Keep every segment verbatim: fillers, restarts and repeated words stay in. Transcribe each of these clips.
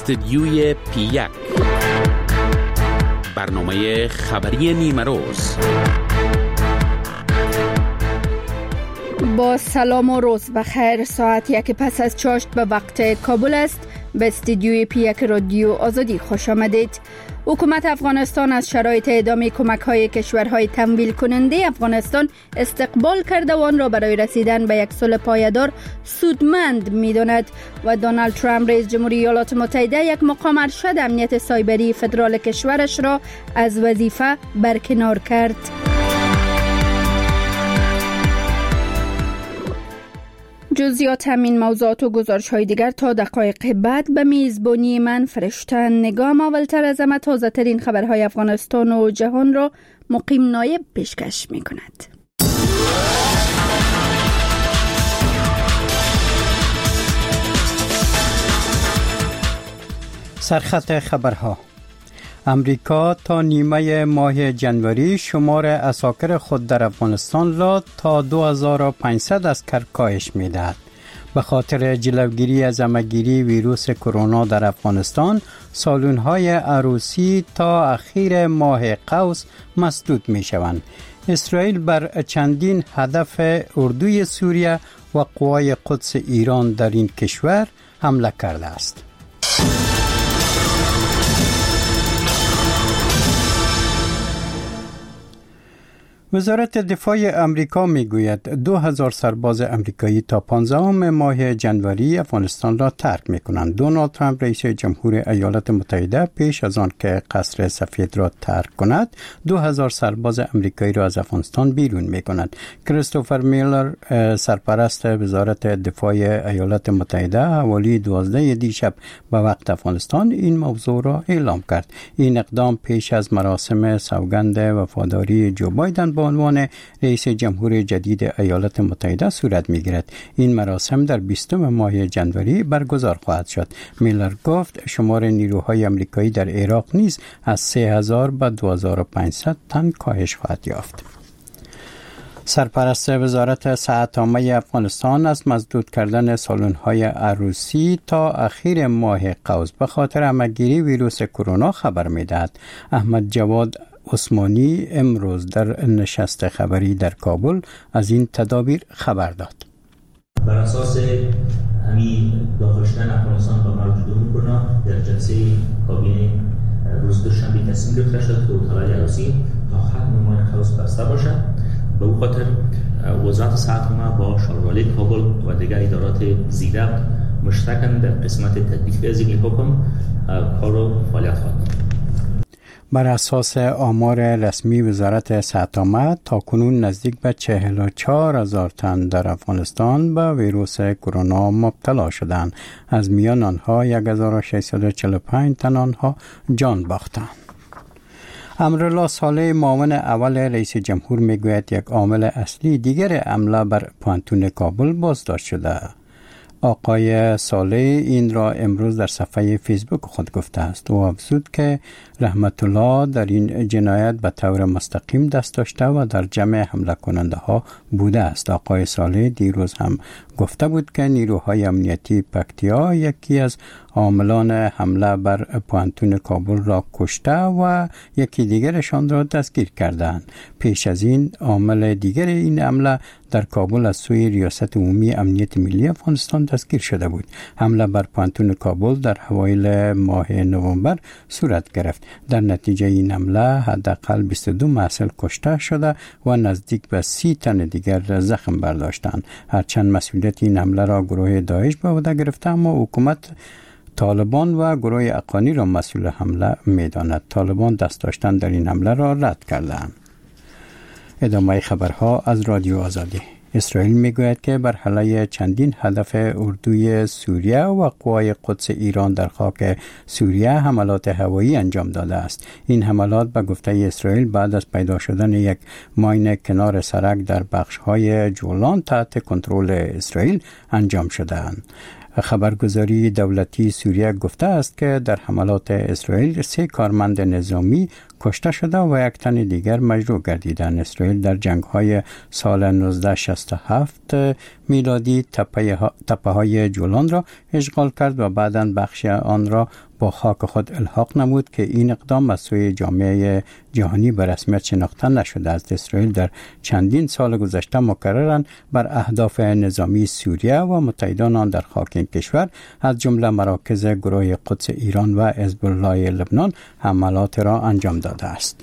استدیوی پی یک، برنامه خبری نیمه روز. با سلام و روز بخیر. ساعت یک پس از چاشت به وقت کابل است. به استدیوی پی یک رادیو آزادی خوش آمدید. حکومت افغانستان از شرایط ادامه کمک‌های کشورهای تمویل کننده افغانستان استقبال کرده و آن را برای رسیدن به یک صلح پایدار سودمند می‌داند و دونالد ترامپ رئیس جمهوری ایالات متحده یک مقام ارشد امنیت سایبری فدرال کشورش را از وظیفه برکنار کرد. جزئیات همین موضوعات و گزارش‌های دیگر تا دقایق بعد به میزبانی من فرشتن نگام. اولتر از همه تازه ترین خبرهای افغانستان و جهان را مقیم نایب پیشکش می‌کند. سرخط خبرها. امریکا تا نیمه ماه جنوری شمار عساکر خود در افغانستان را تا دو هزار و پانصد عسکر کاهش می‌دهد. به خاطر جلوگیری از همه‌گیری ویروس کرونا در افغانستان، سالن‌های عروسی تا اخیر ماه قوس مسدود می‌شوند. اسرائیل بر چندین هدف اردوی سوریه و قوای قدس ایران در این کشور حمله کرده است. وزارت دفاع امریکا میگوید دو هزار سرباز امریکایی تا پانزدهم ماه جنوری افغانستان را ترک میکنند. دونالد ترامپ رئیس جمهور ایالات متحده پیش از آن که قصر سفید را ترک کند دو هزار سرباز امریکایی را از افغانستان بیرون میکند. کریستوفر میلر سرپرست وزارت دفاع ایالات متحده حوالی دوازده دیشب به وقت افغانستان این موضوع را اعلام کرد. این اقدام پیش از مراسم سوگند وفاداری جو بایدن به عنوان رئیس جمهور جدید ایالات متحده صورت می‌گیرد. این مراسم در بیستم ماه جنوری برگزار خواهد شد. میلر گفت شمار نیروهای آمریکایی در عراق نیز از سه هزار به دو هزار و پانصد تن کاهش خواهد یافت. سرپرست وزارت صحت عامه افغانستان از مسدود کردن سالن‌های عروسی تا اخیر ماه قوس به خاطر همه‌گیری ویروس کرونا خبر می‌دهد. احمد جواد عثمانی امروز در نشست خبری در کابل از این تدابیر خبر داد. بر اساس همین داخل شدن افغانستان با موجود کرونا در جلسه کابینه روز دوشنبه تصمیم گرفته شد که اتاق‌های عروسی تا ختم ماه قوس بسته باشد. به او خاطر وزارت صحت عامه با شاروالی کابل و دیگر ادارات زیرک مشترکاً در قسمت تطبیق از این حکم کار و فعالیت خواهد کرد. بر اساس آمار رسمی وزارت صحت عامه تاکنون نزدیک به چهل و چهار هزار تن در افغانستان به ویروس کرونا مبتلا شدند. از میان آنها یک هزار و ششصد و چهل و پنج تن آنها جان باختند. امرالله صالح معاون اول رئیس جمهور میگوید یک عامل اصلی دیگر حمله بر پوانتون کابل بازداشت شده. آقای صالح این را امروز در صفحه فیسبوک خود گفته است. او افزود که رحمت الله در این جنایت به طور مستقیم دست داشته و در جمع حمله کننده ها بوده است. آقای صالح دیروز هم گفته بود که نیروهای امنیتی پکتیا یکی از عاملان حمله بر پوانتون کابل را کشته و یکی دیگرشان را دستگیر کردند. پیش از این عامل دیگر این حمله در کابل از سوی ریاست عمومی امنیت ملی افغانستان دستگیر شده بود. حمله بر پوانتون کابل در اوایل ماه نوامبر صورت گرفت. در نتیجه این حمله حداقل بیست و دو محصل کشته شده و نزدیک به سی تن دیگر زخم برداشتند. هرچند مسئولیت این حمله را گروه داعش به عهده گرفته، اما حکومت طالبان و گروه اقانی را مسئول حمله می‌داند. طالبان دست داشتن در این حمله را رد کردند. ادامه خبرها از رادیو آزادی. اسرائیل میگوید که بر علیه چندین هدف اردوی سوریه و قوای قدس ایران در خاک سوریه حملات هوایی انجام داده است. این حملات به گفته اسرائیل بعد از پیدا شدن یک ماین کنار سرک در بخش‌های جولان تحت کنترل اسرائیل انجام شده‌اند. خبرگزاری دولتی سوریه گفته است که در حملات اسرائیل سه کارمند نظامی کشته شده و یک تن دیگر مجروح گردیدند. اسرائیل در جنگ‌های سال نوزده شصت و هفت میلادی تپه های جولان را اشغال کرد و بعداً بخش آن را با خاک خود الحاق نمود که این اقدام از سوی جامعه جهانی به رسمیت شناخته نشده است. اسرائیل در چندین سال گذشته مکرراً بر اهداف نظامی سوریه و متحدان آن در خاک این کشور از جمله مراکز گروه قدس ایران و حزب الله لبنان حملات را انجام داده است.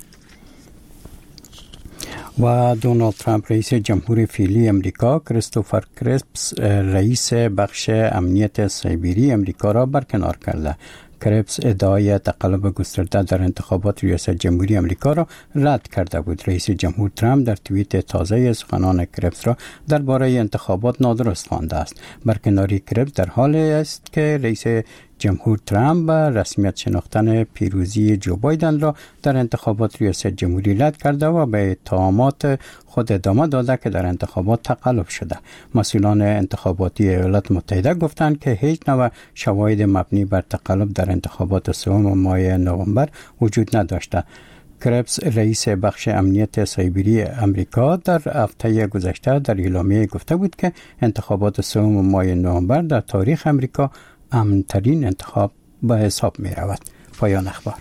و دونالد ترامپ رئیس جمهور فعلی امریکا کریستوفر کرپس رئیس بخش امنیت سایبری امریکا را برکنار کرده. کرپس ادعای تقلب گسترده در انتخابات ریاست جمهوری امریکا را رد کرده بود. رئیس جمهور ترامپ در توییت تازه سخنان کرپس را درباره انتخابات نادرست خوانده است. برکناری کرپس در حالی است که رئیس جمهور ترامپ به رسمیت شناختن پیروزی جو بایدن را در انتخابات ریاست جمهوری رد کرده و به اتهامات خود ادامه داده که در انتخابات تقلب شده. مسئولان انتخاباتی ایالات متحده گفتند که هیچ نوع شواهد مبنی بر تقلب در انتخابات سوم ماه نوامبر وجود نداشته. کرپس رئیس بخش امنیت سایبری امریکا در هفته گذشته در اعلامیه گفته بود که انتخابات سوم ماه نوامبر در تاریخ امریکا امن‌ترین انتخاب به حساب می رود. پایان اخبار.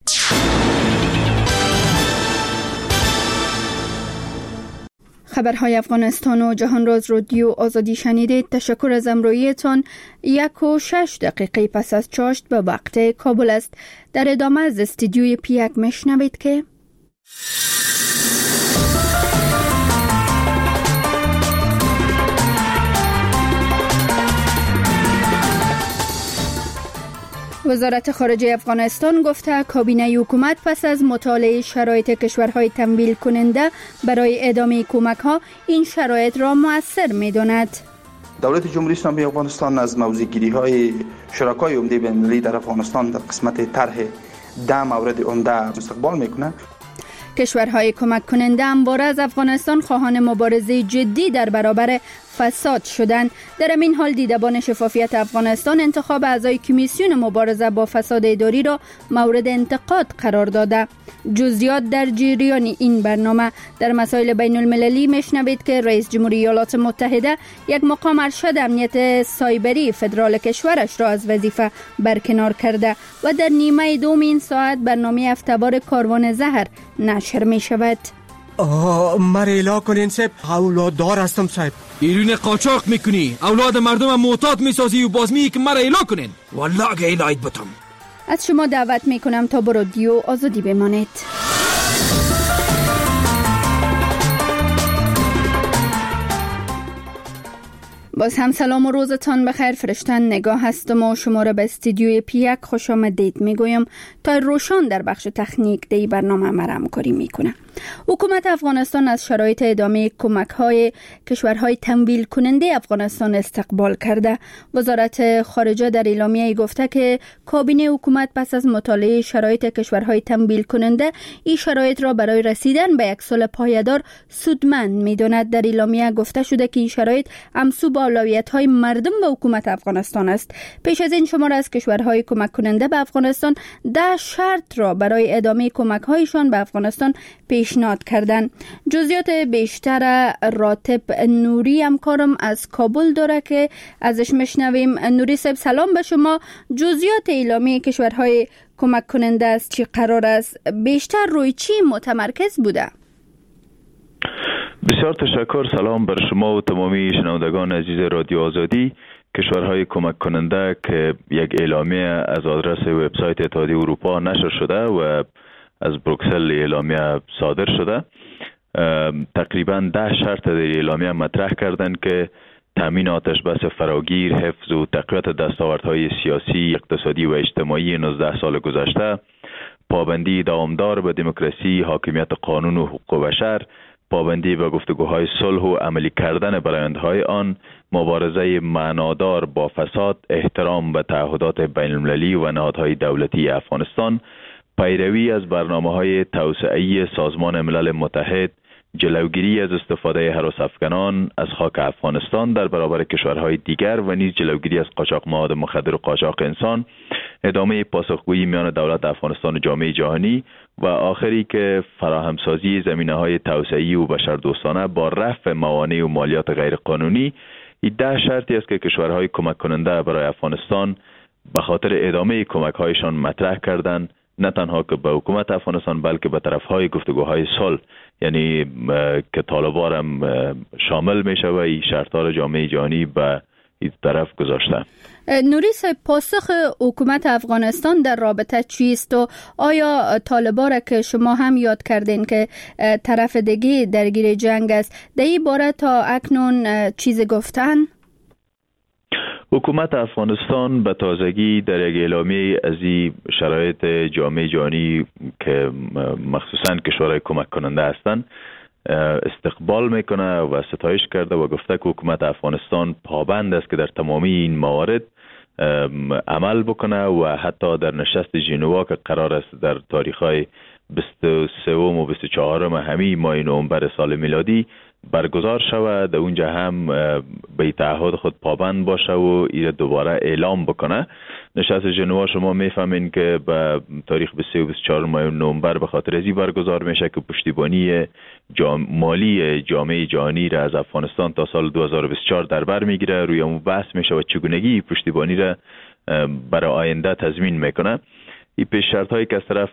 خبرهای افغانستان و جهان راز رادیو آزادی شنیدید. تشکر از همراهیتان. یک و شش دقیقه پس از چاشت به وقت کابل است. در ادامه از استودیوی پیک میشنوید که وزارت خارجه افغانستان گفته کابینه حکومت پس از مطالعه شرایط کشورهای تمویل کننده برای ادامه کمک ها این شرایط را مؤثر می داند. دولت جمهوری اسلامی افغانستان از موضع‌گیری های شرکای عمده بین‌المللی در افغانستان در قسمت طرح ده مورد عمده استقبال میکنه. کشورهای کمک کننده همواره از افغانستان خواهان مبارزه جدی در برابر فساد شدند. در این حال دیدبان شفافیت افغانستان انتخاب اعضای کمیسیون مبارزه با فساد اداری را مورد انتقاد قرار داده. جزئیات در جریان این برنامه. در مسائل بین المللی میشنوید که رئیس جمهوری ایالات متحده یک مقام ارشد امنیت سایبری فدرال کشورش را از وظیفه برکنار کرده و در نیمه دوم این ساعت برنامه هفته‌وار کاروان زهر نشر می شود. مر اله کنین صاحب، اولاد دار هستم صاحب. ایرون قاچاق میکنی، اولاد مردم معتاد میسازی و باز میگی که مر اله کنین. والله اگه الهید بتم. از شما دعوت میکنم تا با رادیو آزادی بمانید. باز هم سلام و روزتان بخیر. فرشتن نگاه هستم و شما را به استودیوی پیک خوش آمدید میگویم تا روشان در بخش تکنیک دی برنامه مرا همکاری میکنه. حکومت افغانستان از شرایط ادامه کمک های کشورهای تمویل کننده افغانستان استقبال کرده. وزارت خارجه در اعلامیه گفته که کابینه حکومت پس از مطالعه شرایط کشورهای تمویل کننده این شرایط را برای رسیدن به یک صلح پایدار سودمند میداند. در اعلامیه گفته شده که این شرایط همسو با اولویت‌های مردم و حکومت افغانستان است. پیش از این شمار از کشورهای کمک کننده به افغانستان ده شرط را برای ادامه کمک‌هایشان به افغانستان پیشنهاد کردند. جزئیات بیشتر راتب نوری همکارم از کابل داره که ازش میشنویم. نوری صاحب سلام به شما. جزئیات اعلامیه کشورهای کمک کننده است چی قرار است؟ بیشتر روی چی متمرکز بوده؟ بسیار تشکر. سلام بر شما و تمامی شنوندگان عزیز رادیو آزادی. کشورهای کمک کننده که یک اعلامیه از آدرس وبسایت اتحادیه اروپا نشر شده و از بروکسل اعلامیه صادر شده، تقریبا ده شرط در اعلامیه مطرح کردند که تامین آتش بس فراگیر، حفظ و تقویت دستاوردهای سیاسی، اقتصادی و اجتماعی نوزده سال گذشته، پابندی دامدار به دموکراسی، حاکمیت قانون و حقوق بشر، پابندی به گفتگوهای صلح و عملی کردن برآیندهای آن، مبارزه معنادار با فساد، احترام به تعهدات بین المللی و نهادهای دولتی افغانستان، پیروی از برنامه‌های توسعه‌ای سازمان ملل متحد، جلوگیری از استفاده هراس افغانان از خاک افغانستان در برابر کشورهای دیگر و نیز جلوگیری از قاچاق مواد مخدر و قاچاق انسان، ادامه پاسخگویی میان دولت افغانستان و جامعه جهانی و آخری که فراهمسازی زمینه‌های توسعه‌ای و بشردوستانه با رفع موانع و مالیات غیرقانونی. این ده شرطی است که کشورهای کمک کننده برای افغانستان به خاطر ادامه کمک هایشان مطرح کردند، نه تنها که به حکومت افغانستان بلکه به طرف های گفتگوهای صلح، یعنی که طالبان هم شامل میشه و این شرط‌ها جامعه جهانی به این طرف گذاشته. نوری صاحب، پاسخ حکومت افغانستان در رابطه چیست و آیا طالبان را که شما هم یاد کردین که طرف دیگه درگیر جنگ است، در این باره تا اکنون چیز گفتن؟ حکومت افغانستان به تازگی در یک اعلامیه از این شرایط جامعه جهانی که مخصوصاً کشورهای کمک کننده هستند استقبال میکنه و ستایش کرده و گفته که حکومت افغانستان پابند است که در تمامی این موارد عمل بکنه و حتی در نشست ژنوا که قرار است در تاریخ‌های بیست و سه و بیست و چهار همین ماه نوامبر سال میلادی برگزار شود، در اونجا هم به تعهد خود پابند باشه و این دوباره اعلام بکنه. نشست ژنوا شما میفهمین که به تاریخ بیست و سه و بیست و چهار ماه نوامبر به خاطر ازی برگزار میشه که پشتیبانی جام... مالی جامعه جهانی را از افغانستان تا سال دو هزار و بیست و چهار در بر میگیره، روی اون بحث میشه و چگونگی پشتیبانی را برای آینده تضمین میکنه. این پیش‌شرط هایی که از طرف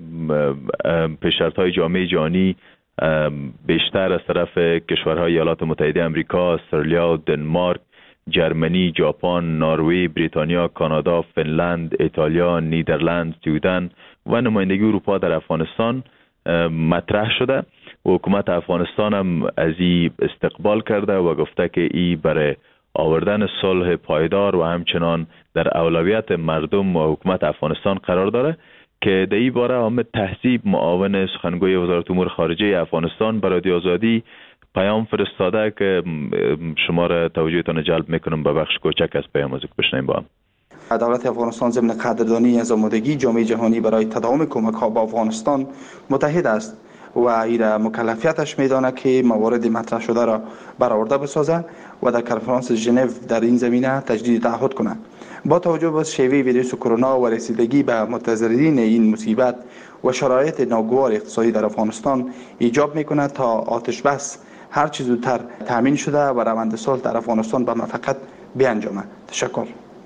پیش‌شرط های جامعه جهانی بیشتر از طرف کشورهای ایالات متحده آمریکا، استرالیا، دنمارک، جرمنی، ژاپن، نروژ، بریتانیا، کانادا، فنلند، ایتالیا، نیدرلند، سوئدن و نمایندگی اروپا در افغانستان مطرح شده و حکومت افغانستان هم از این استقبال کرده و گفته که این برای آوردن صلح پایدار و همچنان در اولویت مردم و حکومت افغانستان قرار داره که در این باره حامد تهذیب معاون سخنگوی وزارت امور خارجه افغانستان برای رادیو آزادی پیام فرستاده که شما را توجهتان جلب میکنم به بخش کوچک از پیام از بشنویم. با هم دولت افغانستان ضمن قدردانی از آمادگی جامعه جهانی برای تداوم کمک ها به افغانستان متحد است و ایرا مکلفیتش میدانه که موارد مطرح شده را برآورده بسازه و در کنفرانس ژنو در این زمینه تجدید تعهد کنه. با توجه به شیوه ویروس کرونا و رسیدگی به متضررین این مصیبت و شرایط ناگوار اقتصادی در افغانستان ایجاب میکنه تا آتش بس هر چیز زودتر تامین شده و روند صلح در افغانستان به موفقیت بیانجامه. تشکر.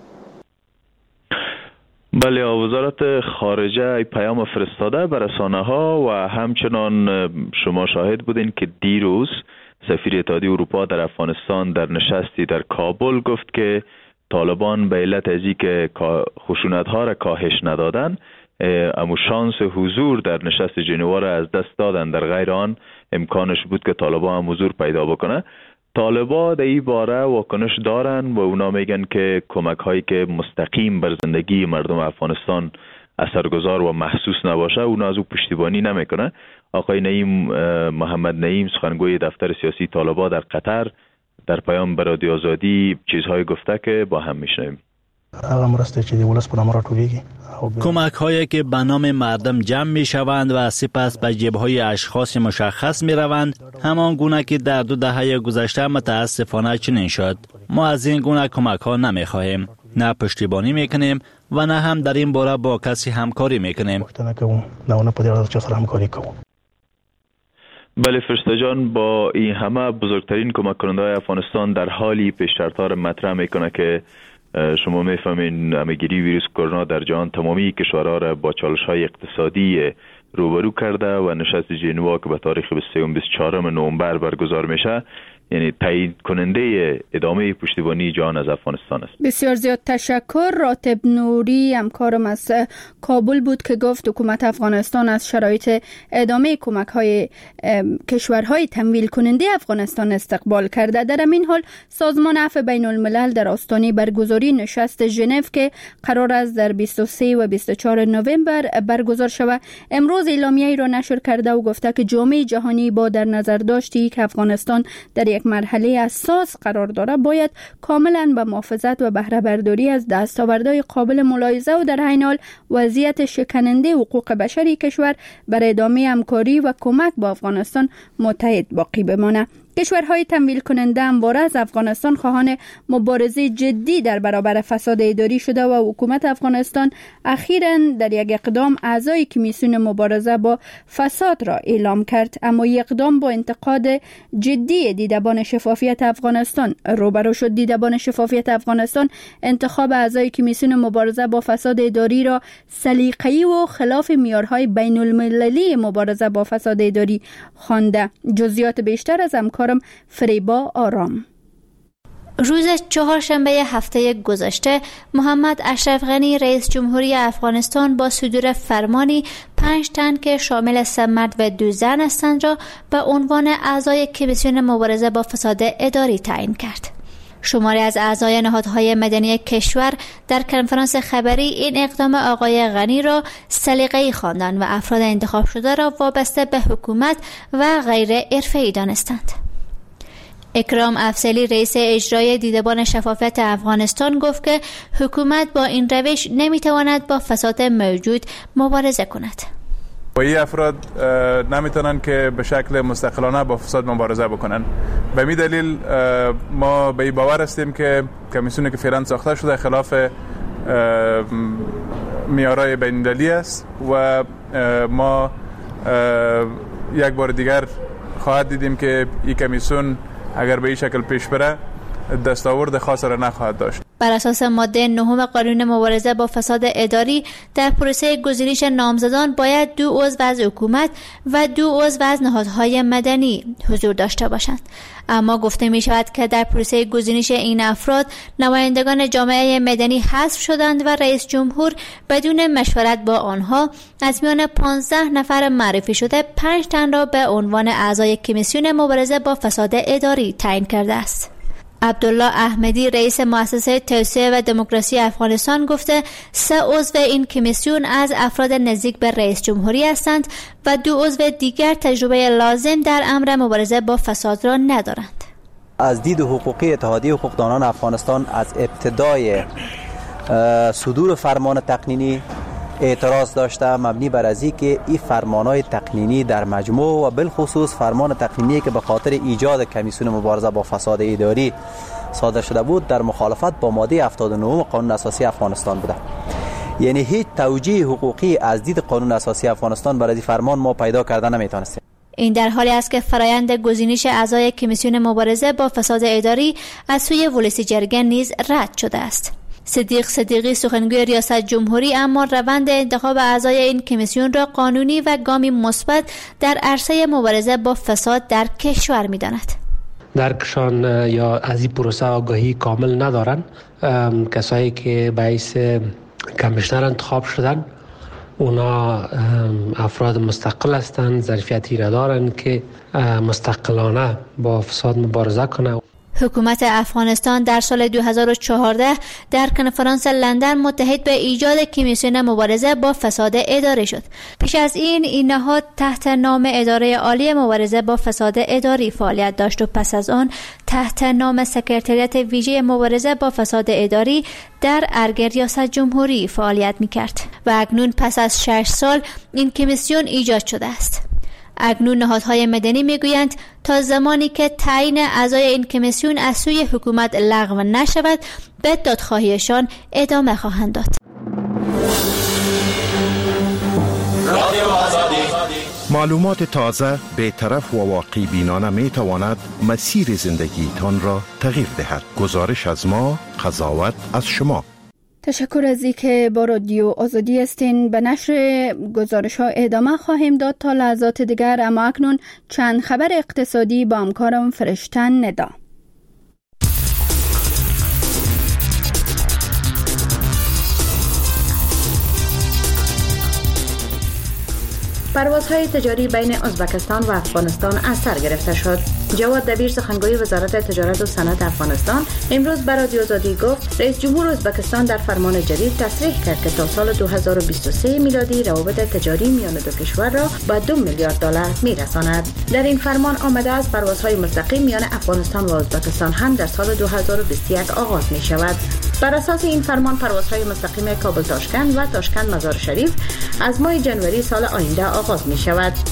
بله، وزارت خارجه پیام فرستاده به رسانه ها و همچنان شما شاهد بودین که دیروز سفیر اتحادیه اروپا در افغانستان در نشستی در کابل گفت که طالبان به علت از اینکه خشونت ها را کاهش ندادن اما شانس حضور در نشست ژنوا را از دست دادن، در غیر آن امکانش بود که طالبان هم حضور پیدا بکنه. طالبان در این باره واکنش دارن و اونا میگن که کمک هایی که مستقیم بر زندگی مردم افغانستان اثرگذار و محسوس نباشه اونا از او پشتیبانی نمیکنه. آقای نعیم محمد نعیم سخنگوی دفتر سیاسی طالبان در قطر در پیام به رادیو آزادی چیزهای گفته که با هم میشنویم. کمک هایی که به نام مردم جمع می شوند و سپس به جیب های اشخاص مشخص می روند، همان گونه که در دو دهه گذشته متاسفانه چنین شد. ما از این گونه کمک ها نمی خواهیم، نه پشتیبانی می کنیم و نه هم در این باره با کسی همکاری می کنیم. بله فرشته جان، با این همه بزرگترین کمک کننده های افغانستان در حالی پیش‌شرط‌ها را مطرح میکنه که شما میفهمین همه‌گیری ویروس کرونا در جهان تمامی کشورها را با چالش‌های اقتصادی روبرو کرده و نشست ژنوا که به تاریخ بیست و سه و بیست و چهار نوامبر برگزار میشه یعنی تایید کننده ادامه پشتیبانی جهان از افغانستان است. بسیار زیاد تشکر. راتب نوری همکارم از کابل بود که گفت حکومت افغانستان از شرایط ادامه کمک های کشورهای تمویل کننده افغانستان استقبال کرده. در همین حال سازمان عفو بین الملل در آستانه برگزاری نشست ژنو که قرار است در بیست و سه و بیست و چهار نوامبر برگزار شود امروز اعلامیه‌ای را نشر کرده و گفته که جامعه جهانی با در نظر داشتی که افغانستان در یک مرحله اساس قرار داره باید کاملا به محافظت و بهره برداری از دستاوردهای قابل ملاحظه و در عین حال وضعیت شکننده حقوق بشری کشور برای ادامه همکاری و کمک با افغانستان متحد باقی بمانه. کشورهای تمویل کننده همواره از افغانستان خواهان مبارزه جدی در برابر فساد اداری شده و حکومت افغانستان اخیراً در یک اقدام اعضای کمیسیون مبارزه با فساد را اعلام کرد، اما این اقدام با انتقاد جدی دیدبان شفافیت افغانستان روبرو شد. دیدبان شفافیت افغانستان انتخاب اعضای کمیسیون مبارزه با فساد اداری را سلیقه‌ای و خلاف معیارهای بین المللی مبارزه با فساد اداری خوانده. جزئیات بیشتر از همکارم فریبا آرام. روز چهارشنبه هفته گذشته محمد اشرف غنی رئیس جمهوری افغانستان با صدور فرمانی پنج تن که شامل سه مرد و دو زن هستند را به عنوان اعضای کمیسیون مبارزه با فساد اداری تعیین کرد. شماری از اعضای نهادهای مدنی کشور در کنفرانس خبری این اقدام آقای غنی را سلیقه‌ای خواندند و افراد انتخاب شده را وابسته به حکومت و غیر حرفه‌ای دانستند. اکرام افضلی رئیس اجرایی دیدبان شفافیت افغانستان گفت که حکومت با این روش نمیتواند با فساد موجود مبارزه کند. و این افراد نمیتونن که به شکل مستقلانه با فساد مبارزه بکنن. به می دلیل ما به این باور هستیم که کمیسیونی که فعلا ساخته شده خلاف معیارهای بین‌المللی است و ما یک بار دیگر خواهد دیدیم که این کمیسیون اگر به این شکل پیش بره دستاورد خاص را نخواهد داشت. بر اساس ماده نهم قانون مبارزه با فساد اداری در پروسه گزینش نامزدان باید دو عضو از حکومت و دو عضو از نهادهای مدنی حضور داشته باشند، اما گفته می شود که در پروسه گزینش این افراد نمایندگان جامعه مدنی حذف شدند و رئیس جمهور بدون مشورت با آنها از میان پانزده نفر معرفی شده پنج تن را به عنوان اعضای کمیسیون مبارزه با فساد اداری تعیین کرده است. عبدالله احمدی رئیس مؤسسه توسعه و دموکراسی افغانستان گفته سه عضو این کمیسیون از افراد نزدیک به رئیس جمهوری هستند و دو عضو دیگر تجربه لازم در امر مبارزه با فساد را ندارند. از دید حقوقی اتحادیه حقوقدانان افغانستان از ابتدای صدور فرمان تقنینی اعتراض داشته، مبنی بر از اینکه این فرمانهای تقنینی در مجموع و بالخصوص فرمان تقنینی که به خاطر ایجاد کمیسیون مبارزه با فساد اداری صادر شده بود در مخالفت با ماده هفتاد و نه قانون اساسی افغانستان بوده. یعنی هیچ توجیه حقوقی از دید قانون اساسی افغانستان برای این فرمان ما پیدا کرده نمیتونستیم. این در حالی است که فرایند گزینش اعضای کمیسیون مبارزه با فساد اداری از سوی ولسی جرگه نیز رد شده است. صدیق صدیقی سخنگوی ریاست جمهوری اما روند انتخاب اعضای این کمیسیون را قانونی و گامی مثبت در عرصه مبارزه با فساد در کشور می‌داند. درکشان یا از این پروسه آگاهی کامل ندارن. کسایی که باعث کمیشنر انتخاب شدن اونا افراد مستقل هستند، ظرفیتی را دارن که مستقلانه با فساد مبارزه کنند. حکومت افغانستان در سال دو هزار و چهارده در کنفرانس لندن متحد به ایجاد کمیسیون مبارزه با فساد اداری شد. پیش از این این نهاد تحت نام اداره عالی مبارزه با فساد اداری فعالیت داشت و پس از آن تحت نام سکرتریات ویژه مبارزه با فساد اداری در ارگ ریاست جمهوری فعالیت می‌کرد و اکنون پس از شش سال این کمیسیون ایجاد شده است. اکنون نهادهای مدنی میگویند تا زمانی که تعیین اعضای این کمیسیون از سوی حکومت لغو نشود به دادخواهیشان ادامه خواهند داد. معلومات تازه، بی‌طرف و واقع بینانه می تواند مسیر زندگیتان را تغییر دهد. گزارش از ما، قضاوت از شما. تشکر از اینکه با رادیو آزادی هستین. به نشر گزارش ها ادامه خواهیم داد تا لحظات دیگر، اما اکنون چند خبر اقتصادی با همکارم فرشتن ندا. پروازهای تجاری بین ازبکستان و افغانستان از سر گرفته شد. جواد دبیر سخنگوی وزارت تجارت و صنعت افغانستان امروز به رادیو آزادی گفت رئیس جمهور ازبکستان در فرمان جدید تصریح کرد که تا سال دو هزار و بیست و سه میلادی روابط تجاری میان دو کشور را به دو میلیارد دلار میرساند. در این فرمان آمده است پروازهای مستقیم میان افغانستان و ازبکستان هم در سال دو هزار و بیست و یک آغاز می شود. بر اساس این فرمان پروازهای مستقیم کابل تاشکند و تاشکند مزار شریف از ماه جنوری سال آینده آغاز می شود.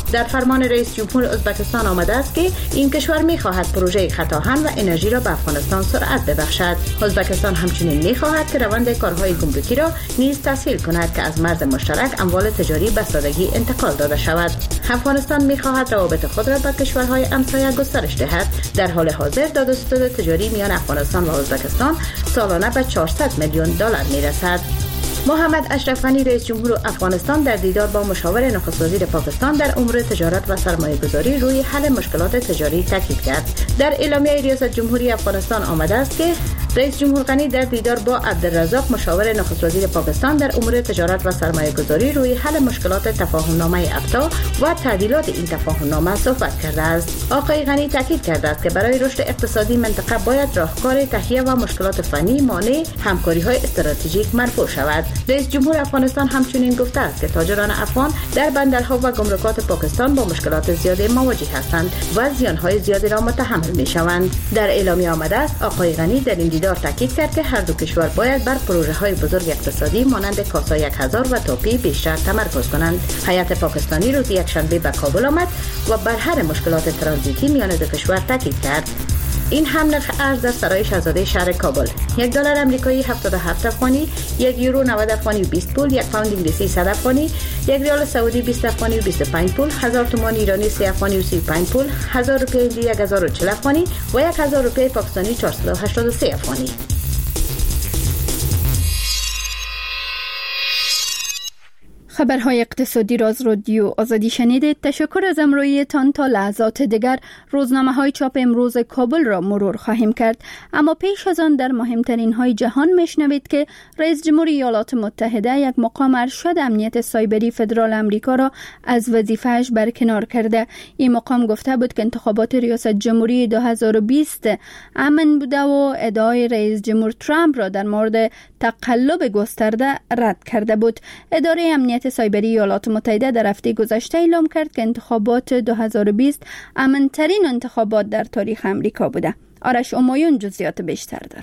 در فرمان رئیس جمهور ازبکستان آمده است که این کشور می‌خواهد پروژه خطاهن و انرژی را به افغانستان سرعت ببخشد. ازبکستان همچنین می‌خواهد که روند کارهای گمرکی را نیز تسهیل کند که از مرز مشترک اموال تجاری به سادگی انتقال داده شود. افغانستان می‌خواهد روابط خود را با کشورهای همسایه گسترش دهد. در حال حاضر داد و ستد تجاری میان افغانستان و ازبکستان سالانه به چهارصد میلیون دلار میرسد. محمد اشرف غنی رئیس جمهور افغانستان در دیدار با مشاور نخست وزیر پاکستان در امور تجارت و سرمایه‌گذاری روی حل مشکلات تجاری تاکید کرد. در اعلامیه ریاست جمهوری افغانستان آمده است که رئیس جمهور غنی در دیدار با عبدالرزاق مشاور نخست وزیر پاکستان در امور تجارت و سرمایه‌گذاری روی حل مشکلات تفاهم‌نامه افتا و تعدیلات این تفاهم‌نامه صحبت کرده است. آقای غنی تاکید کرده است که برای رشد اقتصادی منطقه باید راهکار تهیه و مشکلات فنی مانع همکاری‌های استراتژیک مرفوع شود. رئیس جمهور افغانستان همچنین گفته است که تاجران افغان در بندرها و گمرکات پاکستان با مشکلات زیادی مواجه هستند و زیانهای زیادی را متحمل می‌شوند. در اعلامیه آمده است آقای غنی در این دیدار تاکید کرد که هر دو کشور باید بر پروژه‌های بزرگ اقتصادی مانند کاسا یک هزار و توپی بیشتر تمرکز کنند. هیئت پاکستانی روز یکشنبه به کابل آمد و بر حل مشکلات ترانزیتی میان دو کشور تاکید کرد. این هم نرخ ارز در سرای شاهزاده شهر کابل: یک دلار آمریکایی هفتاد و هفت افغانی، یک یورو نود افغانی و بیست پول، یک پوند انگلیسی صد افغانی، یک ریال سعودی بیست افغانی و بیست و پنج پول، هزار تومان ایرانی سه افغانی و سی و پنج پول، هزار روپیه هندی یک هزار و چهل افغانی و یک هزار روپیه پاکستانی چهارصد و هشتاد و سه افغانی. خبرهای اقتصادی را از رادیو آزادی شنیدید. تشکر از همراهیتان. تا لحظات دیگر روزنامه های چاپ امروز کابل را مرور خواهیم کرد، اما پیش از آن در مهمترین های جهان میشنوید که رئیس جمهور ایالات متحده یک مقام ارشد امنیت سایبری فدرال امریکا را از وظیفه‌اش برکنار کرده. این مقام گفته بود که انتخابات ریاست جمهوری دو هزار و بیست امن بوده و ادعای رئیس جمهور ترامپ را در مورد تقلب گسترده رد کرده بود. اداره امنیت سایبری ایالات متحده در هفته گذشته اعلام کرد که انتخابات دو هزار و بیست امن‌ترین انتخابات در تاریخ امریکا بوده. آرش امایون جزئیات بیشتر داره.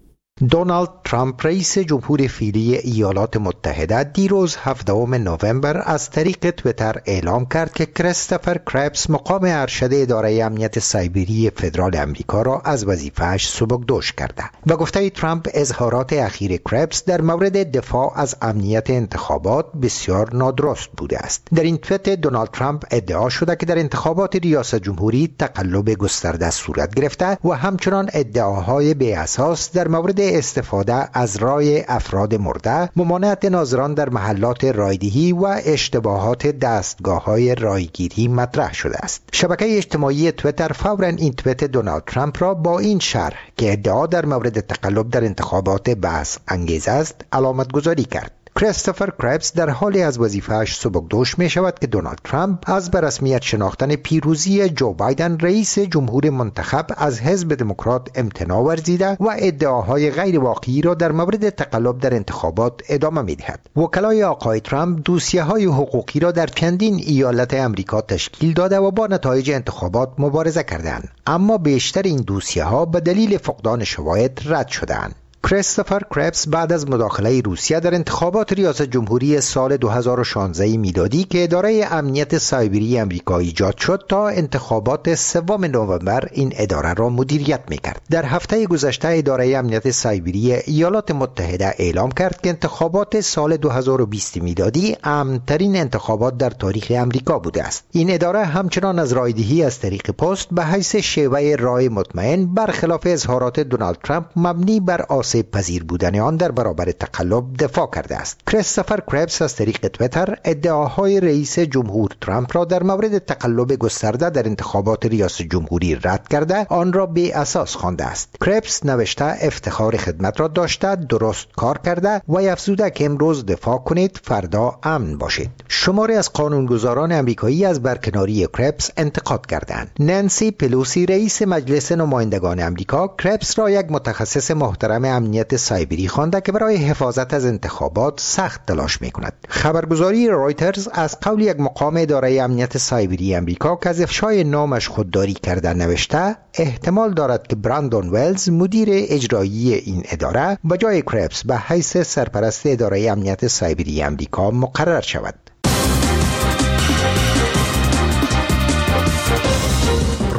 دونالد ترامپ رئیس جمهور فعلی ایالات متحده دیروز هفدهم نوامبر از طریق تویتر اعلام کرد که کریستوفر کربس مقام ارشد اداره امنیت سایبری فدرال امریکا را از وظیفه‌اش سبکدوش کرده و گفته ترامپ اظهارات اخیر کربس در مورد دفاع از امنیت انتخابات بسیار نادرست بوده است. در این توییت دونالد ترامپ ادعا شده که در انتخابات ریاست جمهوری تقلب گسترده صورت گرفته و همچنان ادعاهای بی اساس در مورد استفاده از رای افراد مرده، ممانعت ناظران در محلات رایدهی و اشتباهات دستگاه‌های رایگیری مطرح شده است. شبکه اجتماعی تویتر فوراً این توییت دونالد ترامپ را با این شرح که ادعا در مورد تقلب در انتخابات بحث انگیز است علامت گذاری کرد. کریستوفر کربس در حالی از وظیفه‌اش سبکدوش می شود که دونالد ترامپ از به رسمیت شناختن پیروزی جو بایدن رئیس جمهور منتخب از حزب دموکرات امتناع ورزیده و ادعاهای غیر واقعی را در مورد تقلب در انتخابات ادامه می دهد. وکلای آقای ترامپ دوسیه‌های حقوقی را در چندین ایالت امریکا تشکیل داده و با نتایج انتخابات مبارزه کردند، اما بیشتر این دوسیه‌ها به دلیل فقدان شواهد رد شدند. کریستوفر کربس بعد از مداخله روسیه در انتخابات ریاست جمهوری سال دو هزار و شانزده میلادی که اداره امنیت سایبری امریکا ایجاد شد تا انتخابات سوم نوامبر این اداره را مدیریت میکرد. در هفته گذشته اداره امنیت سایبری ایالات متحده اعلام کرد که انتخابات سال دو هزار و بیست میلادی امن‌ترین انتخابات در تاریخ امریکا بوده است. این اداره همچنان از رایدهی از طریق پست به حیث شیوه رای مطمئن برخلاف اظهارات دونالد ترامپ مبنی بر پذیر بودن آن در برابر تقلب دفاع کرده است. کریستوفر کربس از طریق تویتر ادعاهای رئیس جمهور ترامپ را در مورد تقلب گسترده در انتخابات ریاست جمهوری رد کرده آن را بی اساس خوانده است. کربس نوشته افتخار خدمت را داشته، درست کار کرده و افزوده که امروز دفاع کنید، فردا امن باشید. شماری از قانونگذاران امریکایی از برکناری کربس انتقاد کردند. نانسی پلوسی رئیس مجلس نمایندگان امریکا کربس را یک متخصص محترم امنیت سایبری خوانده که برای حفاظت از انتخابات سخت تلاش میکند. خبرگزاری رایترز از قول یک مقام اداره امنیت سایبری امریکا که از افشای نامش خودداری کرده نوشته احتمال دارد که براندون ولز مدیر اجرایی این اداره به جای کربس به حیث سرپرست اداره امنیت سایبری امریکا مقرر شود.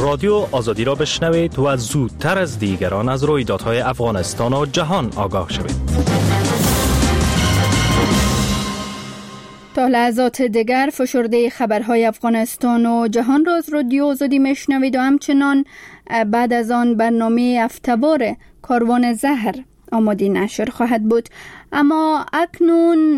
رادیو آزادی را بشنوید و زودتر از دیگران از رویدادهای افغانستان و جهان آگاه شوید. تا لحظات دیگر فشرده خبرهای افغانستان و جهان را از رادیو آزادی میشنوید و همچنان بعد از آن برنامه هفته‌وار کاروان زهر آماده نشر خواهد بود. اما اکنون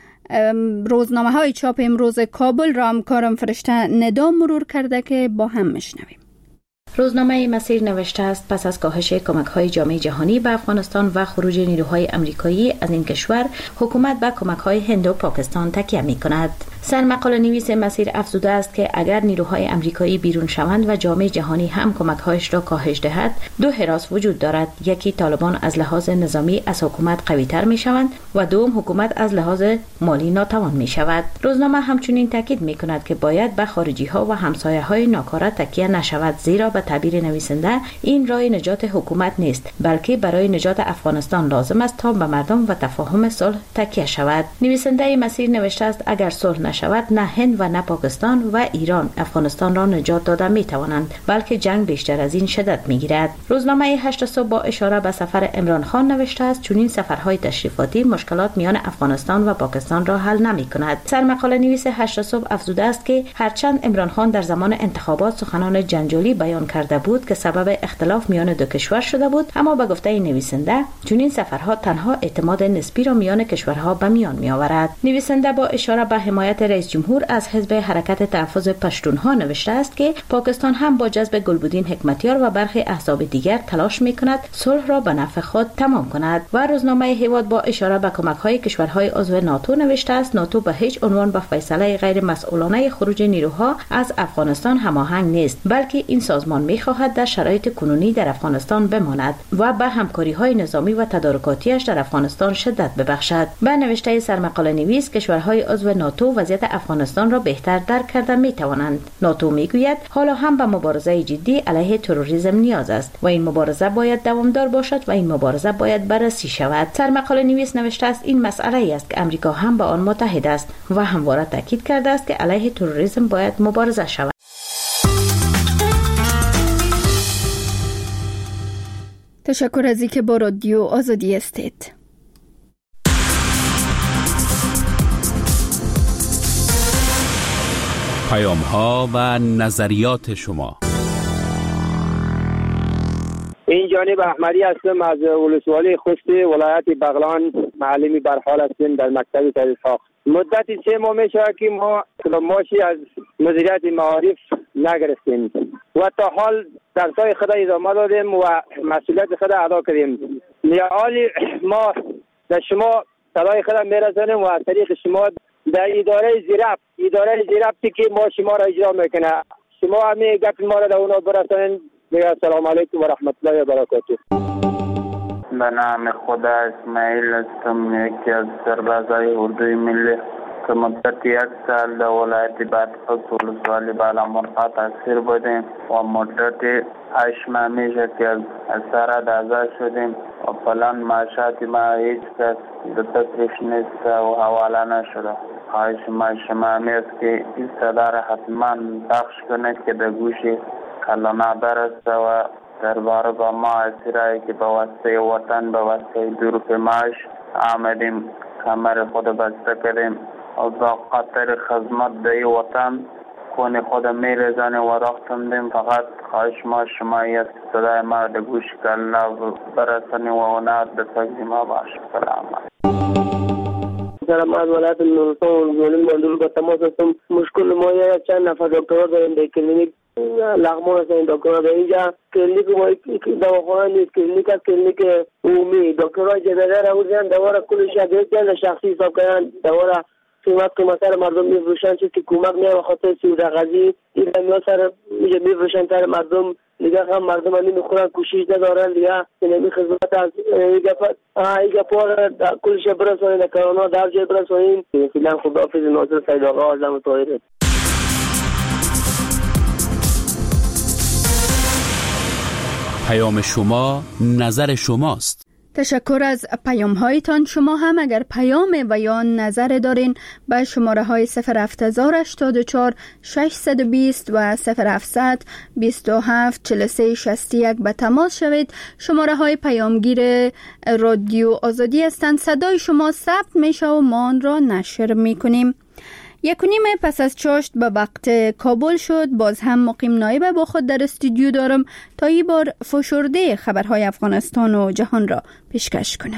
روزنامه های چاپ امروز کابل را همکارم فرشته ندا مرور کرده که با هم میشنویم. روزنامه مسیر نوشته است پس از کاهش کمک‌های جامعه جهانی به افغانستان و خروج نیروهای آمریکایی از این کشور، حکومت به کمک‌های هند و پاکستان تکیه می‌کند. سرمقاله نویس مسیر افزوده است که اگر نیروهای آمریکایی بیرون شوند و جامعه جهانی هم کمک‌هایش را کاهش دهد، دو حراس وجود دارد: یکی طالبان از لحاظ نظامی از حکومت قوی‌تر می‌شوند و دوم حکومت از لحاظ مالی ناتوان می‌شود. روزنامه همچنین تاکید می‌کند که باید به خارجی‌ها و همسایه‌های ناکاره تکیه نشود، زیرا به تعبیر نویسنده این راه نجات حکومت نیست، بلکه برای نجات افغانستان لازم است تا به مردم و تفاهم صلح تکیه شود. نویسنده مسیر نوشته است اگر صلح نشود، نه هند و نه پاکستان و ایران افغانستان را نجات داده می توانند، بلکه جنگ بیشتر از این شدت می گیرد. روزنامه هشت صبح با اشاره به سفر عمران خان نوشته است چنین سفرهای تشریفاتی مشکلات میان افغانستان و پاکستان را حل نمی کند. سرمقاله نویس هشت صبح افزوده است که هرچند عمران خان در زمان انتخابات سخنان جنجالی بیان کرده بود که سبب اختلاف میان دو کشور شده بود، اما به گفته نویسنده چنین سفرها تنها اعتماد نسبی را میان کشورها به میان می آورد. نویسنده با اشاره به حمایت رئیس جمهور از حزب حرکت تحفظ پشتونها نوشته است که پاکستان هم با جذب گلبدین حکمتیار و برخی احزاب دیگر تلاش میکند صلح را به نفع خود تمام کند. و روزنامه هیواد با اشاره به کمک‌های کشورهای عضو ناتو نوشته است ناتو به هیچ عنوان با فیصله غیر مسئولانه خروج نیروها از افغانستان هماهنگ نیست، بلکه این سازمان می‌خواهد در شرایط کنونی در افغانستان بماند و به همکاری‌های نظامی و تدارکاتیش در افغانستان شدت ببخشد. به نوشته سرمقاله نویس کشورهای عضو ناتو وضعیت افغانستان را بهتر درک کرده می‌توانند. ناتو می‌گوید حالا هم به مبارزه جدی علیه تروریسم نیاز است و این مبارزه باید دوامدار باشد و این مبارزه باید بررسی شود. سرمقاله نویس نوشته است این مسئله است که آمریکا هم با آن متحد است و همواره تاکید کرده است که علیه تروریسم باید مبارزه شود. تشکر از اینکه با رادیو آزادی هستید. پیام ها و نظریات شما. این جانب احمدی هستم از ولسوالی خوست ولایت بغلان، معلمی برحال هستیم در مکتب تحصیل. مدت سه ماه می شود که ما ماشی از مدیریت معارف نگرفتیم و تا حال درسای خود ادامه دادیم و مسئولیت خود ادا کردیم. حالی ما در شما صدای خود میرسانیم و از طریق شما در اداره زیرفت اداره زیرفتی که ما شما را اجرا میکنه، شما همین گپ ما را در اونا برسانید. میگم السلام علیکم و رحمت الله و برکاته. به نام خدا اسماعیل هستم، یکی از سربازای اردوی ملی که مدت یک سال در ولایت بادغیس ولسوالی بالامرغ تاثیر بودیم و مدت هشت ماه میشه که از اسارت آزاد شدیم و پلان معاشات ما هیچ کس در تصریف نیست و حواله نشده. خواهش ما شما میست که این صدا را حتما بخش کنید که در گوشی کلانا برسته و درباره با ما اسیرایی که به واسطه وطن به واسطه دور معاش آمدیم کمر خود بسته کردیم و با خاطر خدمت در وطن کون خود میرزانیم و رختندیم. فقط خواهش ما شما یک صدای ما در گوش کلانا برسنیم و اونا در تقدیم ما باشه. سلام سلام از ولایت نورستان ولسوالی مندول با تماس هستم. مشکل ما یک چند نفر دکترها داریم در کلینیک لغمان هستن. دکترها در اینجا کلینیک ما دواخانه نیست، کلینیک از کلینیک عمومی. دکترها جدیده را بودن دواره کلش گرفتن شخصی حساب کردن دواره قیمت قیمت سر مردم میفروشن چیزی که کمک میاد بخاطر سود غذایی این میاد سر میشه میفروشن سر مردم دیگه. هم مردم هم نمیخورن، کوشش ندارن دیگه. نمی خدمت از ایگه ایگه پار کلش برسونین کرونا در جای برسونین. فیلم خداحافظ ناصر سید آقا آزم طاهره. پیام شما نظر شماست. تشکر از پیام هایتان. شما هم اگر پیام و یا نظر دارین به شماره های صفر هفت هشت چهار شش دو صفر و صفر هفت دو هفت چهار سه شصت و یک به تماس شوید. شماره های پیامگیر رادیو آزادی هستند. صدای شما ثبت میشه و ما آن را نشر میکنیم. یک و نیم پس از چاشت به وقت کابل شد. باز هم مقیم نایب با خود در استودیو دارم تا این بار فشرده خبرهای افغانستان و جهان را پیشکش کنم.